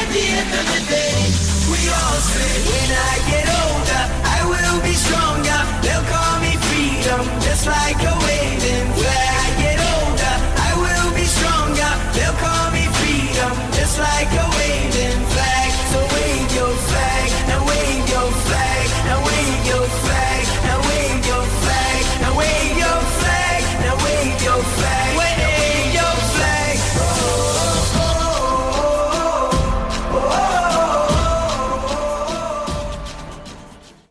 at the end of the day, we all say, when I get older, I will be stronger. They'll call me freedom, just like a waving flag. When I get older, I will be stronger. They'll call me freedom, just like a